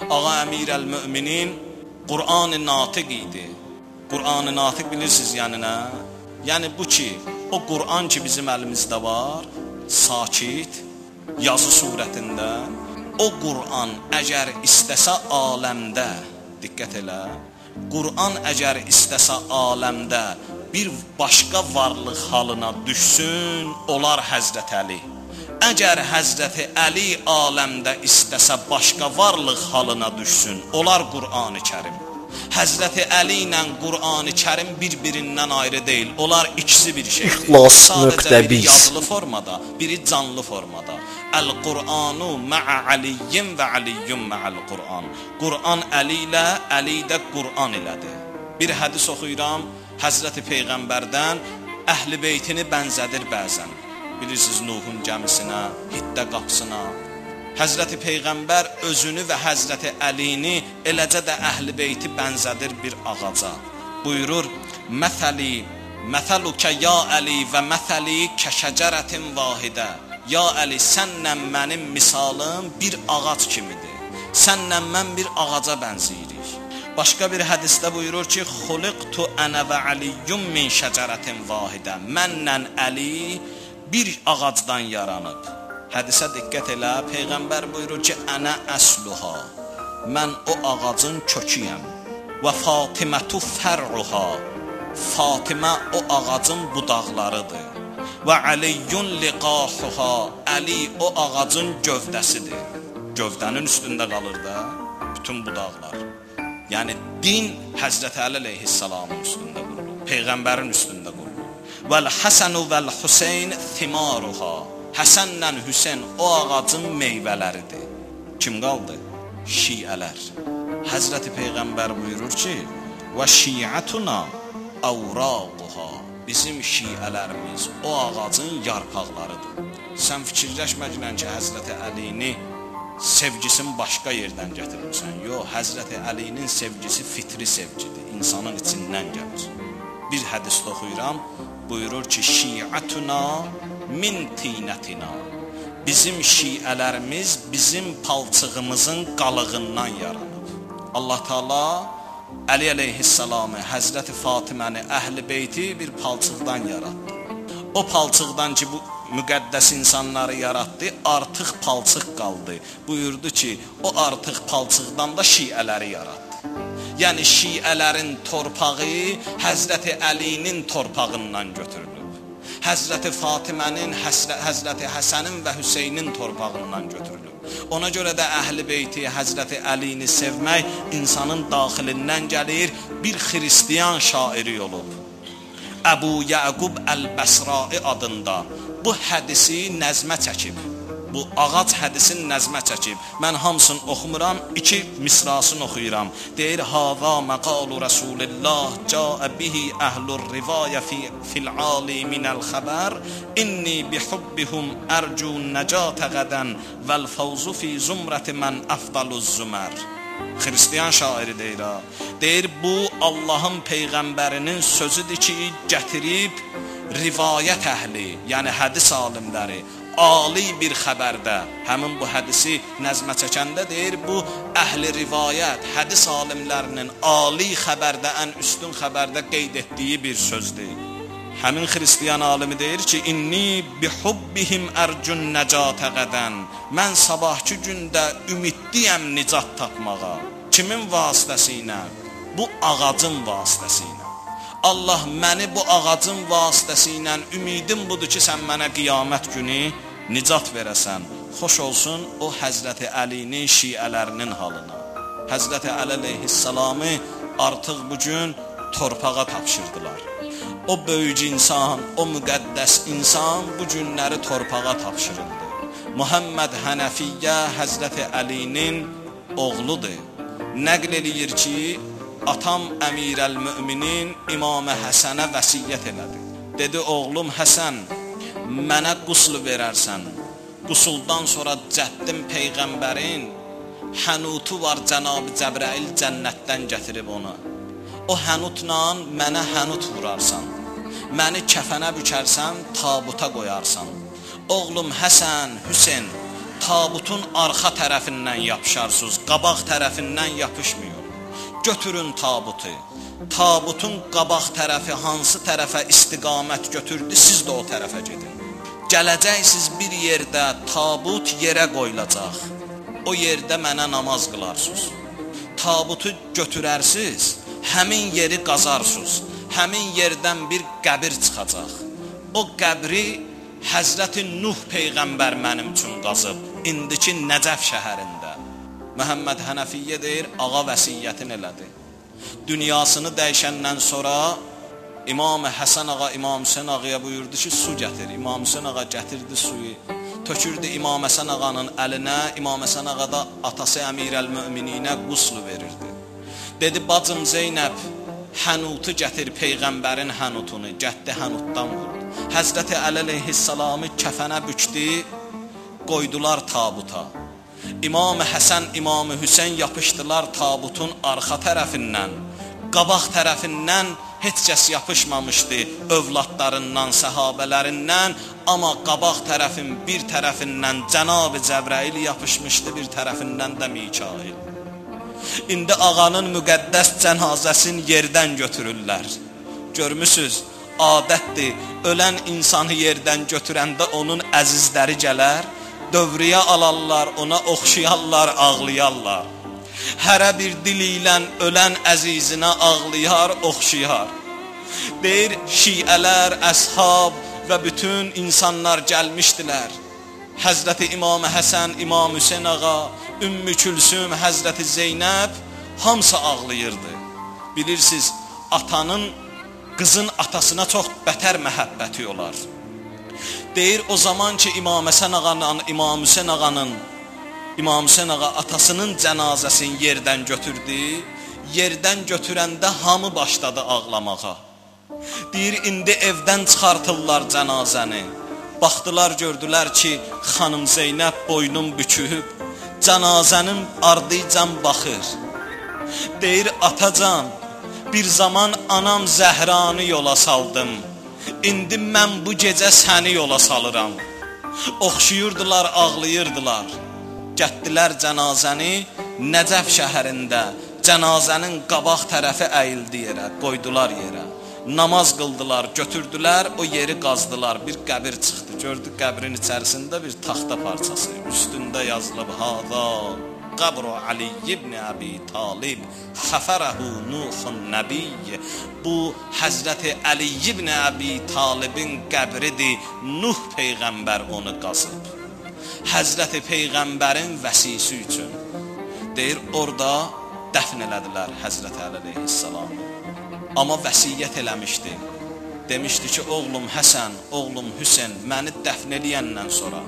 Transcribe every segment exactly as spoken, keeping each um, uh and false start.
Ağa Əmir əl-Möminin Qur'an-ı Natiq idi. Qur'an-ı Natiq bilirsiniz yəni nə? Yəni bu ki, o Qur'an ki bizim əlimizdə var, sakit, yazı surətində, o Qur'an əgər istəsə aləmdə, diqqət elə, Qur'an əgər istəsə aləmdə bir başqa varlıq halına düşsün, olar Həzrət Əli. Əgər Həzrət Əli aləmdə istəsə başqa varlıq halına düşsün, olar Qur'an-ı Kərim. Həzrət Əli ilə Qur'an-ı Kərim bir-birindən ayrı deyil. Onlar ikisi bir şeydir. Sadəcə biri yazılı formada, biri canlı formada. Əl-Qur'anu mə'ə Aliyyin və Aliyyun mə'əl Qur'an. Qur'an Əli ilə, Əli də Qur'an ilədir. Bir hədis oxuyuram, Həzrəti Peyğəmbərdən Əhl-i Beytini bənzədir bəzən. Bilirsiniz Nuhun gəmisinə, Hiddə qapısına. Həzrəti Peyğəmbər özünü və Həzrəti Əlini, eləcə də Əhl-i Beyti bənzədir bir ağaca. Buyurur, Məsəli, məsəlukə ya Əli və məsəli kəşəcərətin vahidə. Ya Əli, sənlə mənim misalım bir ağac kimidir. Sənlə mən bir ağaca bənziyirik. Başqa bir hədisdə buyurur ki, Xuliqtu ənə və Əliyyum min şəcərətin vahidə. Mənlə Əli bir ağacdan yaranıb. Hədisə diqqət elə, Peyğəmbər buyurur ki, ənə əsluha, mən o ağacın köküyəm. Və Fatimətu fərruha, Fatimə o ağacın budaqlarıdır. Və Əliyyun liqahuha, Əli o ağacın gövdəsidir. Gövdənin üstündə qalır da bütün budaqlar. Yəni din Həzrət Əli əleyhissalamın üstündə qurulur, Peyğəmbərin üstündə qurulur. Vəl-Həsənu vəl-Hüseyn thimaruha, Həsənlə Hüseyn o ağacın meyvələridir. Kim qaldı? Şiələr. Həzrəti Peyğəmbər buyurur ki, və şiətuna əvraquha, bizim şiələrimiz o ağacın yarpaqlarıdır. Sən fikirləşməklə ki, Həzrəti Əlini sevgisini başqa yerdən gətirmirsən. Yox, Həzrəti Əlinin sevgisi fitri sevgidir, insanın içindən gəlir. Bir hədisdə oxuyuram, buyurur ki, şiətuna min tinətina, bizim şiələrimiz bizim palçığımızın qalığından yaranıb. Allah Taala Əli əleyhissalamı, Həzrəti Fatiməni, Əhl-i Beyti bir palçıqdan yaratdı. O palçıqdan ki, bu müqəddəs insanları yaratdı, artıq palçıq qaldı. Buyurdu ki, o artıq palçıqdan da şiələri yaratdı. Yəni şiələrin torpağı Həzrəti Əlinin torpağından götürülüb. Həzrəti Fatimənin, Həzrəti Həsənin və Hüseynin torpağından götürülüb. Ona görə də Əhl-i Beyti, Həzrəti Əlini sevmək insanın daxilindən gəlir, bir xristiyan şairi olub. Əbu Yəqub Əl-Bəsrai adında bu hədisi nəzmə çəkib. Bu ağac hədisini nəzmə çəkib. Mən hamısını oxumuram, iki misrasını oxuyuram. Deyir, Hava məqalu Rasulillah, Câə bihi əhlur rivayə fil-ali minəl xəbər, İnni bihubbihum ərcu nəcətə qədən, vəl-fəvzu fi zumrəti mən əfdaluz zümər. Xristiyan şairi deyir ha. Deyir, bu Allahın Peyğəmbərinin sözüdür ki, gətirib rivayət əhli, yəni hədis alimləri, ali bir xəbərdə, həmin bu hədisi nəzmə çəkəndə deyir, bu əhli rivayət, hədis alimlərinin ali xəbərdə, ən üstün xəbərdə qeyd etdiyi bir sözdür. Həmin xristiyan alimi deyir ki, İnni bihubbihim ərcun nəcətə qədən, mən sabahki gündə ümidliyəm nicat tapmağa. Kimin vasitəsilə? Bu ağacın vasitəsilə. Allah məni bu ağacın vasitəsilə ümidim budur ki, sən mənə qiyamət günü nicat verəsən. Xoş olsun o Həzrəti Əlinin şiələrinin halına. Həzrəti Əli əleyhissalamı artıq bugün torpağa tapşırdılar. O böyük insan, o müqəddəs insan bu günləri torpağa tapşırıldı. Muhammed Hənəfiyyə Həzrəti Əlinin oğludur. Nəql eləyir ki, atam Əmir əl-Möminin İmam-ı Həsənə vəsiyyət elədi. Dedi, oğlum Həsən, mənə qusl verərsən. Qusuldan sonra cəddim Peyğəmbərin hənutu var, Cənab-ı Cəbrail cənnətdən gətirib onu. O hənutla mənə hənut vurarsan. Məni kəfənə bükərsən, tabuta qoyarsan. Oğlum Həsən, Hüseyn, tabutun arxa tərəfindən yapışarsınız, qabaq tərəfindən yapışmıyor. Götürün tabutu. Tabutun qabaq tərəfi hansı tərəfə istiqamət götürdü, siz də o tərəfə gedin. Gələcəksiniz bir yerdə, tabut yerə qoyulacaq. O yerdə mənə namaz qılarsınız. Tabutu götürərsiniz, həmin yeri qazarsınız. Həmin yerdən bir qəbir çıxacaq. O qəbri Həzrəti Nuh Peyğəmbər mənim üçün qazıb, indiki Nəcəf şəhərində. Məhəmməd Hənəfiyyə deyir, ağa vəsiyyətin elədi. Dünyasını dəyişəndən sonra İmam Həsən ağa İmam Hüseyn ağaya buyurdu ki, su gətir. İmam Hüseyn ağa gətirdi suyu, tökürdü İmam Həsən ağanın əlinə. İmam Həsən ağa da atası Əmirəl-Mömininə quslu verirdi. Dedi, bacım Zeynəb, hənutu gətir, Peyğəmbərin hənutunu, gətdi hənutdan vurdu. Həzrəti Əli əleyhissalamı kəfənə bükdü, qoydular tabuta. İmam Həsən, İmam Hüseyn yapışdılar tabutun arxa tərəfindən. Qabaq tərəfindən heç kəs yapışmamışdı övladlarından, səhabələrindən. Amma qabaq tərəfin bir tərəfindən Cənab-ı Cəbrəil yapışmışdı, bir tərəfindən də Mikail. İndi ağanın müqəddəs cənazəsini yerdən götürürlər. Görmüsünüz, adətdir, ölən insanı yerdən götürəndə onun əzizləri gələr, dövriyə alarlar, ona oxşayarlar, ağlayarlar. Hərə bir dili ilə ölən əzizinə ağlayar, oxşayar. Deyir, şiələr, əshab və bütün insanlar gəlmişdilər. Həzrəti İmam Həsən, İmam Hüseyn ağa, Ümmü Külsüm, Həzrəti Zeynəb hamısı ağlayırdı. Bilirsiniz, atanın qızın atasına çox bətər məhəbbəti olar. Deyir, o zaman ki İmam Həsən ağanın, İmam Hüseyn ağanın, İmam Hüseyn ağa atasının cənazəsini yerdən götürdü. Yerdən götürəndə hamı başladı ağlamağa. Deyir, indi evdən çıxartırlar cənazəni. Baxdılar, gördülər ki, xanım Zeynəb boynun büküb, cənazənin ardıcan baxır. Deyir, atacan, bir zaman anam Zəhranı yola saldım. İndi mən bu gecə səni yola salıram. Oxşuyurdular, ağlayırdılar. Gətdilər cənazəni Nəcəf şəhərində. Cənazənin qabaq tərəfi əyildi yerə, qoydular yerə. Namaz qıldılar, götürdülər, o yeri qazdılar. Bir qəbir çıxdı, gördü qəbrin içərisində bir taxta parçası. Üstündə yazılıb, Hada Qabru Ali ibn Əbi Talib Xəfərəhu Nuhun Nəbiyyə. Bu, Həzrəti Əli ibn Əbi Talibin qəbridir, Nuh Peyğəmbər onu qazıb. Həzrəti Peyğəmbərin vəsisi üçün. Deyir, orada dəfn elədilər Həzrəti Əli əleyhissalamı. Amma vəsiyyət eləmişdi. Demişdi ki, oğlum Həsən, oğlum Hüseyn, məni dəfn eləyəndən sonra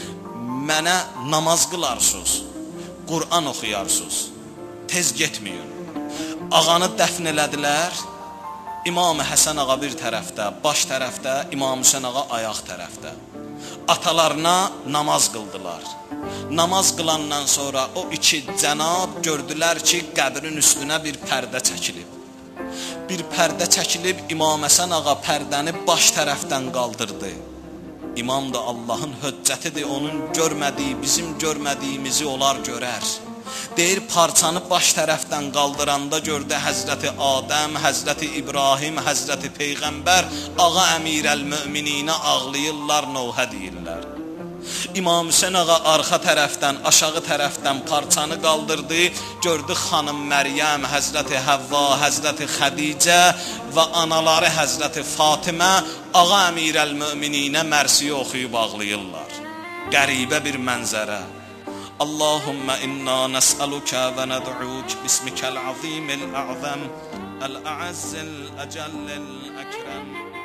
mənə namaz qılarsınız, Qur'an oxuyarsınız, tez getməyin. Ağanı dəfn elədilər, İmam Həsən ağa bir tərəfdə, baş tərəfdə, İmam Hüseyn ağa ayaq tərəfdə. Atalarına namaz qıldılar. Namaz qılandan sonra o iki cənab gördülər ki, qəbrin üstünə bir pərdə çəkilib. Bir pərdə çəkilib, İmam Həsən ağa pərdəni baş tərəfdən qaldırdı. İmam da Allahın höccətidir, onun görmədiyi, bizim görmədiyimizi onlar görər. Deyir, parçanı baş tərəfdən qaldıranda gördü Həzrəti Adəm, Həzrəti İbrahim, Həzrəti Peyğəmbər, ağa Əmirəl-Mömininə ağlayırlar, novhə deyirlər. İmam Hüseyn ağa arxa tərəfdən, aşağı tərəfdən parçanı qaldırdı, gördü xanım Məryəm, Həzrəti Həvva, Həzrəti Xədicə və anaları Həzrəti Fatimə ağa Əmirəl-Mömininə mərsiyə oxuyub ağlayırlar. Qəribə bir mənzərə. Allahümmə inna nəsəlukə və nəd'uk bismikəl-azimil-ə'zəm, əl-əəzzil-əcəllil-əkrəm.